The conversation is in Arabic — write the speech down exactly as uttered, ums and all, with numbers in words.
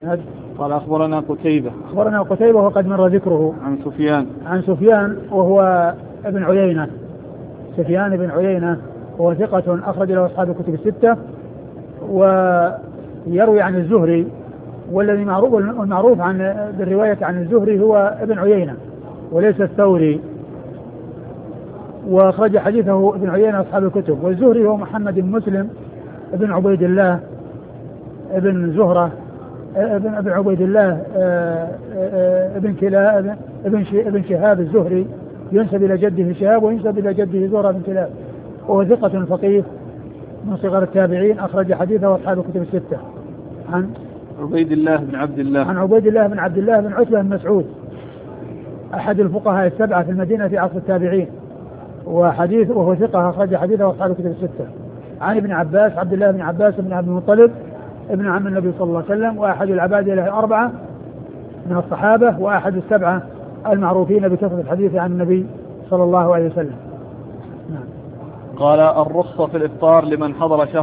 قال أخبرنا قتيبة أخبرنا قتيبة وقد مر ذكره. عن سفيان عن سفيان وهو ابن عيينة سفيان بن عيينة وهو ثقة أخرج له أصحاب الكتب الستة، ويروي عن الزهري، والذي معروف المعروف عن بالرواية عن الزهري هو ابن عيينة وليس الثوري، وأخرج حديثه ابن عيينة أصحاب الكتب. والزهري هو محمد بن مسلم ابن عبيد الله ابن زهرة ابن ابن عبيد الله ابن كلاب ابن ابن شهاب الزهري، ينسب إلى جده شهاب وينسب إلى جده زهرة بن كلاب، وهو ثقة فقيه من صغار التابعين، أخرج حديثه أصحاب الكتب الستة. عن عبيد الله بن عبد الله عن عبيد الله بن عبد الله بن عتبة بن مسعود أحد الفقهاء السبعة في المدينة في عصر التابعين، وحديث وهو ثقة أخرج حديثه أصحاب الكتب الستة. عن ابن عباس عبد الله بن عباس بن عبد المطلب ابن عم النبي صلى الله عليه وسلم، وأحد العبادة له أربعة من الصحابة، وأحد السبعة المعروفين بكثرة الحديث عن النبي صلى الله عليه وسلم. قال الرخصة في الإفطار لمن حضر شهر